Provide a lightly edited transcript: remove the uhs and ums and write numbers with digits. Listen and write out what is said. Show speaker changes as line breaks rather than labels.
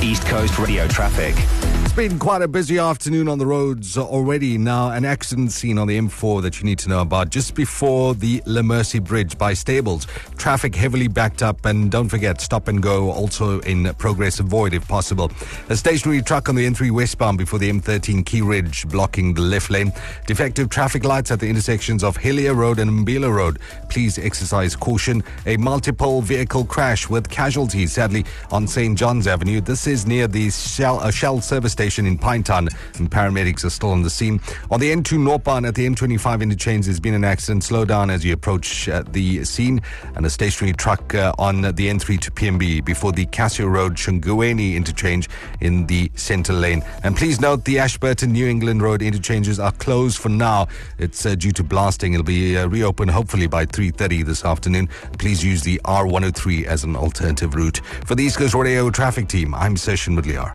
East Coast radio traffic.
It's been quite a busy afternoon on the roads already. Now, an accident scene on the M4 that you need to know about just before the La Mercy Bridge by Stables. Traffic heavily backed up, and don't forget, stop and go also in progress. Avoid if possible. A stationary truck on the N3 westbound before the M13 Key Ridge blocking the left lane. Defective traffic lights at the intersections of Hillier Road and Mbila Road. Please exercise caution. A multiple vehicle crash with casualties, sadly, on St. John's Avenue. This is near the Shell service station in Pinetown, and paramedics are still on the scene. On the N2 northbound at the M25 interchange, there's been an accident. Slow down as you approach the scene. And a stationary truck on the N3 to PMB before the Casio Road Shunguweni interchange in the center lane. And please note the Ashburton New England Road interchanges are closed for now. It's due to blasting. It'll be reopened hopefully by 3:30 this afternoon. Please use the R103 as an alternative route. For the East Coast Radio traffic team, I'm Session Mudliar.